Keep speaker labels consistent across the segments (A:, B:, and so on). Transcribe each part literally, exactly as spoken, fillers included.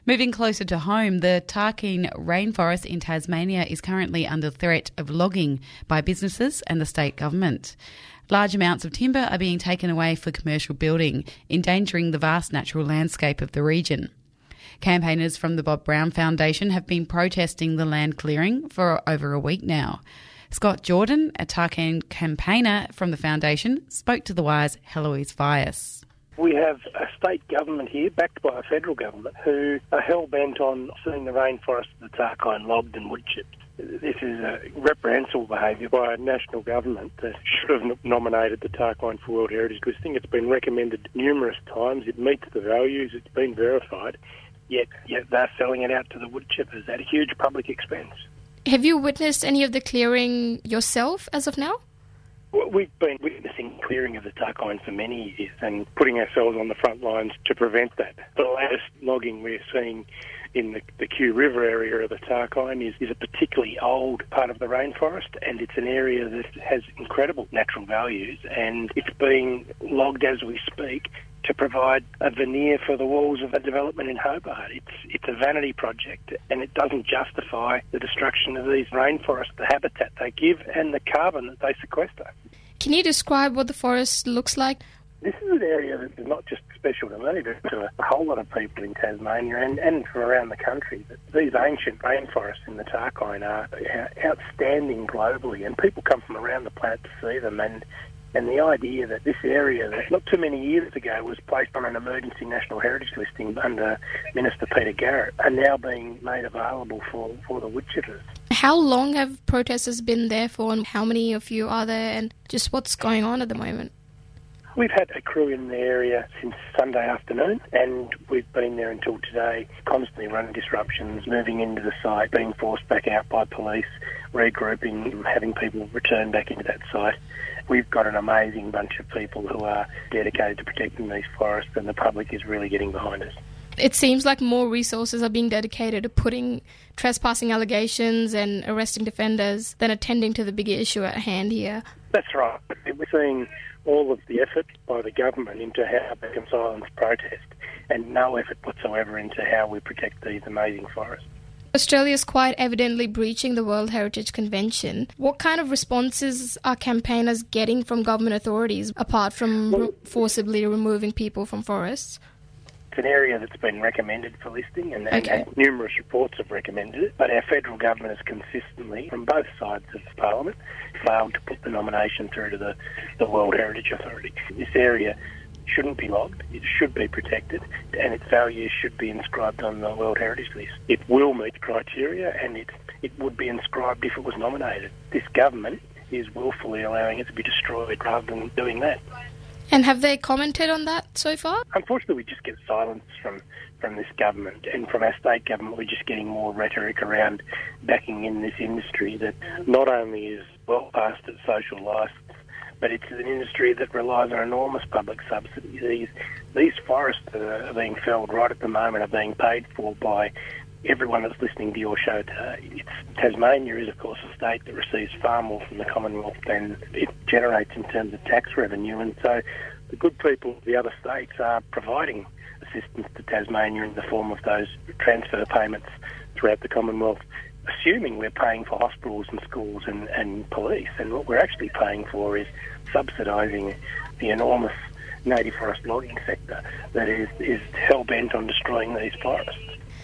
A: Moving closer to home, the Tarkine rainforest in Tasmania is currently under threat of logging by businesses and the state government. Large amounts of timber are being taken away for commercial building, endangering the vast natural landscape of the region. Campaigners from the Bob Brown Foundation have been protesting the land clearing for over a week now. Scott Jordan, a Tarkine campaigner from the foundation, spoke to The Wire's Heloise Vyas.
B: We have a state government here, backed by a federal government, who are hell-bent on seeing the rainforest of the Tarkine logged and wood chipped. This is a reprehensible behaviour by a national government that should have nominated the Tarkine for World Heritage listing. It's been recommended numerous times. It meets the values. It's been verified. Yet, yet they're selling it out to the wood chippers at a huge public expense.
C: Have you witnessed any of the clearing yourself as of now?
B: Well, we've been witnessing clearing of the Tarkine for many years and putting ourselves on the front lines to prevent that. The latest logging we're seeing in the, the Kew River area of the Tarkine is, is a particularly old part of the rainforest, and it's an area that has incredible natural values, and it's being logged as we speak to provide a veneer for the walls of a development in Hobart. It's it's a vanity project, and it doesn't justify the destruction of these rainforests, the habitat they give and the carbon that they sequester.
C: Can you describe what the forest looks like?
B: This is an area that is not just special to me, but to a whole lot of people in Tasmania and, and from around the country. These ancient rainforests in the Tarkine are outstanding globally, and people come from around the planet to see them. And And the idea that this area, that not too many years ago was placed on an emergency national heritage listing under Minister Peter Garrett, are now being made available for, for the wood chippers.
C: How long have protesters been there for, and how many of you are there, and just what's going on at the moment?
B: We've had a crew in the area since Sunday afternoon, and we've been there until today, constantly running disruptions, moving into the site, being forced back out by police, regrouping, having people return back into that site. We've got an amazing bunch of people who are dedicated to protecting these forests, and the public is really getting behind us.
C: It seems like more resources are being dedicated to putting trespassing allegations and arresting defenders than attending to the bigger issue at hand here.
B: That's right. We're seeing all of the effort by the government into how they can silence protest, and no effort whatsoever into how we protect these amazing forests.
C: Australia's quite evidently breaching the World Heritage Convention. What kind of responses are campaigners getting from government authorities, apart from well, forcibly removing people from forests?
B: It's an area that's been recommended for listing, and,
C: okay.
B: and numerous reports have recommended it, but our federal government has consistently, from both sides of Parliament, failed to put the nomination through to the, the World Heritage Authority. This area shouldn't be logged, it should be protected, and its values should be inscribed on the World Heritage List. It will meet criteria, and it, it would be inscribed if it was nominated. This government is willfully allowing it to be destroyed rather than doing that.
C: And have they commented on that so far?
B: Unfortunately, we just get silence from, from this government, and from our state government we're just getting more rhetoric around backing in this industry that not only is well past its social licence, but it's an industry that relies on enormous public subsidies. These, these forests that are being felled right at the moment are being paid for by everyone that's listening to your show today. It's, Tasmania is, of course, a state that receives far more from the Commonwealth than it generates in terms of tax revenue, and so the good people of the other states are providing assistance to Tasmania in the form of those transfer payments throughout the Commonwealth, assuming we're paying for hospitals and schools and, and police. And what we're actually paying for is subsidising the enormous native forest logging sector that is, is hell-bent on destroying these forests.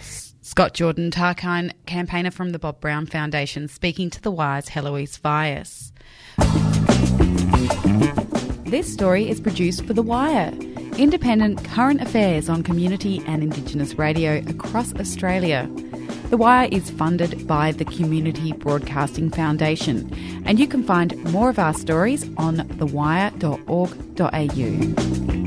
A: Scott Jordan, Tarkine campaigner from the Bob Brown Foundation, speaking to The Wire's Heloise Vyas. This story is produced for The Wire, independent current affairs on community and Indigenous radio across Australia. The Wire is funded by the Community Broadcasting Foundation, and you can find more of our stories on the wire dot org dot a u.